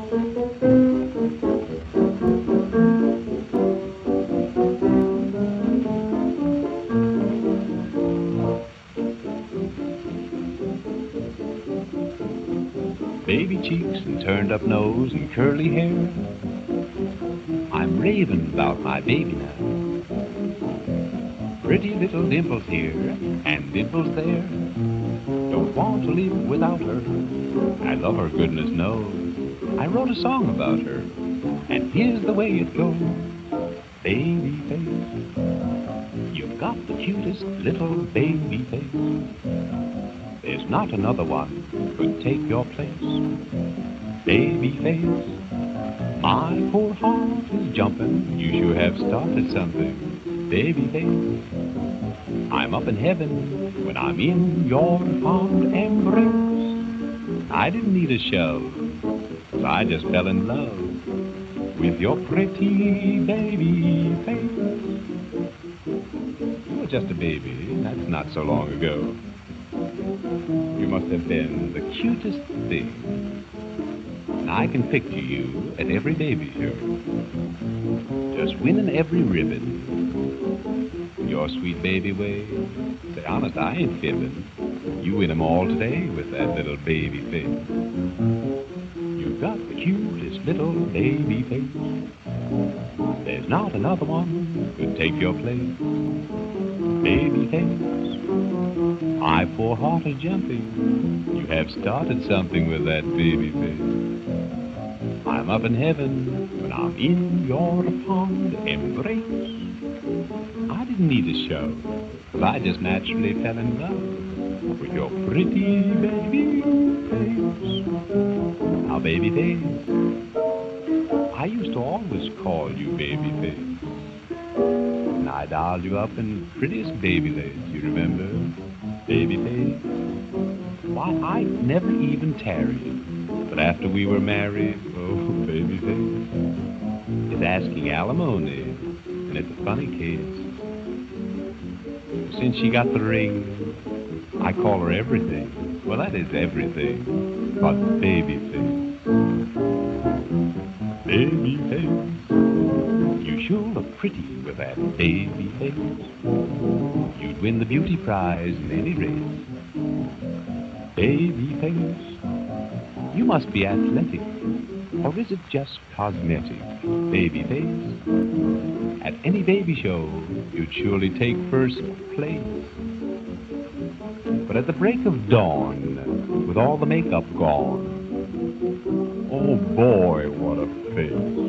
Baby cheeks and turned up nose and curly hair. I'm raving about my baby now. Pretty little dimples here and dimples there. Don't want to live without her. I love her, goodness knows. I wrote a song about her, and here's the way it goes. Baby face, you've got the cutest little baby face. There's not another one could take your place. Baby face, my poor heart is jumping. You sure have started something. Baby face, I'm up in heaven when I'm in your fond embrace. I didn't need a shove, 'cause I just fell in love with your pretty baby face. You were just a baby, that's not so long ago. You must have been the cutest thing. And I can picture you at every baby show, just winning every ribbon. Your sweet baby way, say honest, I ain't fibbing. You win 'em all today with that little baby face. You've got the cutest little baby face. There's not another one could take your place. Baby face, my poor heart is jumping. You have started something with that baby face. I'm up in heaven when I'm in your fond embrace. I didn't need a show, 'cause I just naturally fell in love with your pretty baby face. Now, baby face, I used to always call you baby face. And I dolled you up in prettiest baby lace, you remember? Baby face. Why, I never even tarried. But after we were married, oh, baby face, is asking alimony. And it's a funny case. Since she got the ring, I call her everything. Well, that is everything but baby face. Baby face, you sure look pretty with that baby face. You'd win the beauty prize in any race. Baby face, you must be athletic, or is it just cosmetic? Baby face, at any baby show, you'd surely take first place. But at the break of dawn, with all the makeup gone, oh boy, what a face.